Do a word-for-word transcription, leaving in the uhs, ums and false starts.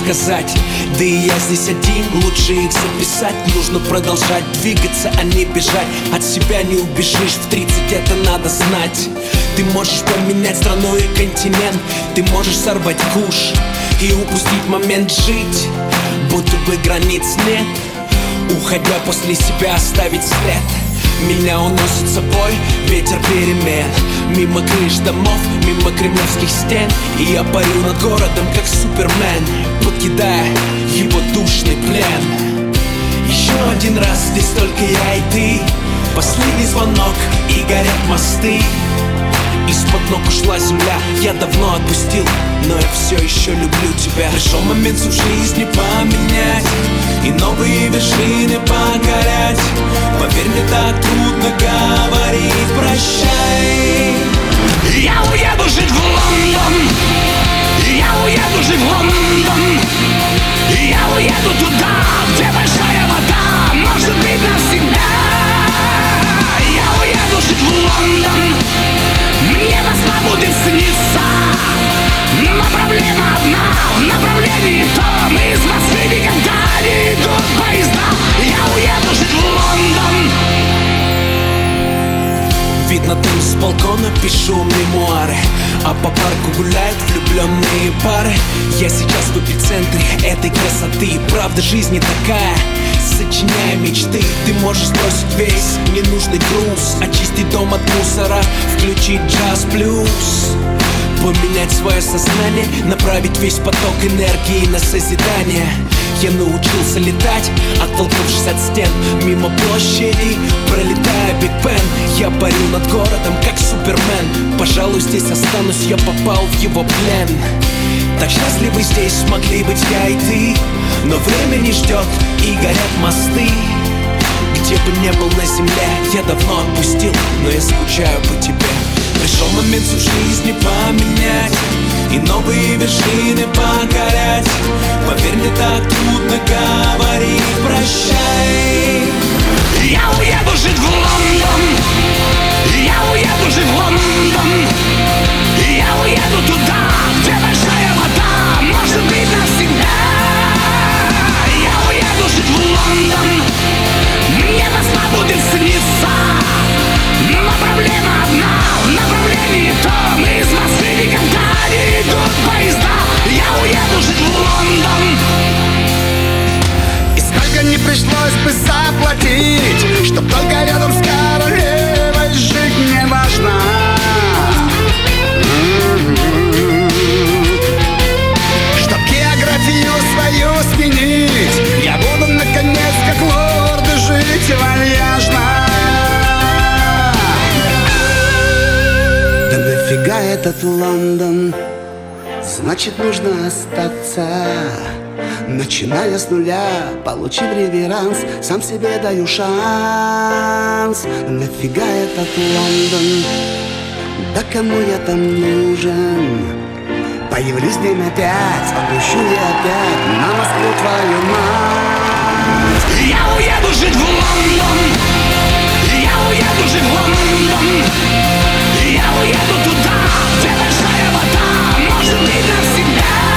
сказать. Да и я здесь один, лучше их записать. Нужно продолжать двигаться, а не бежать. От себя не убежишь, в тридцать это надо знать. Ты можешь поменять страну и континент. Ты можешь сорвать куш и упустить момент жить, будто бы границ нет. Уходя после себя оставить след. Меня уносит с собой ветер перемен. Мимо крыш домов, мимо кремлевских стен. И я парю над городом, как супермен, покидая его душный плен. Еще один раз, здесь только я и ты. Последний звонок, и горят мосты. Из-под ног ушла земля, я давно отпустил, но я все еще люблю тебя. Пришел момент всю жизнь поменять и новые вершины покорять. Поверь мне, так трудно говорить прощай. Я уеду жить в Лондон, я уеду жить в Лондон. Я уеду туда, где большая вода, может быть навсегда. Я уеду жить в Лондон. Мне весна будет сниться, но проблема одна, в направлении том. Из Москвы никогда не идут поезда. Я уеду жить в Лондон. Видно, там с балкона пишу мемуары, а по парку гуляют влюбленные пары. Я сейчас в эпицентре этой красоты. Правда жизни такая, сочиняя мечты. Ты можешь сбросить весь ненужный груз, очистить дом от мусора, включить джаз-блюз, поменять свое сознание, направить весь поток энергии на созидание. Я научился летать, оттолкнувшись от стен, мимо площади, пролетая Биг Бен. Я парю над городом, как супермен. Пожалуй, здесь останусь, я попал в его плен. Так счастливы здесь смогли быть я и ты, но время не ждет, и горят мосты. Где бы не был на земле, я давно отпустил, но я скучаю по тебе. Пришел момент всю жизнь поменять и новые вершины покорять. Поверь мне, так трудно говорить прощай. Я уеду жить в Лондон, я уеду жить в Лондон. Я уеду туда, где большая вода, может быть навсегда. Я уеду жить в Лондон. Мне весна будет сниться, но проблема одна, в направлении том. Из Москвы никогда не идут поезда. Я уеду жить в Лондон. И сколько не пришлось бы заплатить, чтоб только рядом с королевой жить не важно. Чтоб географию свою сменить, я буду наконец как лорд жить вальяжно. Да нафига этот Лондон? Значит, нужно остаться. Начиная с нуля, получив реверанс, сам себе даю шанс. Нафига этот Лондон? Да кому я там нужен? Появлюсь днем опять, отпущу я опять на Москву твою мать. Я уеду жить в Лондон. Я уеду жить в Лондон. Я уеду туда, где большая вода, может быть навсегда.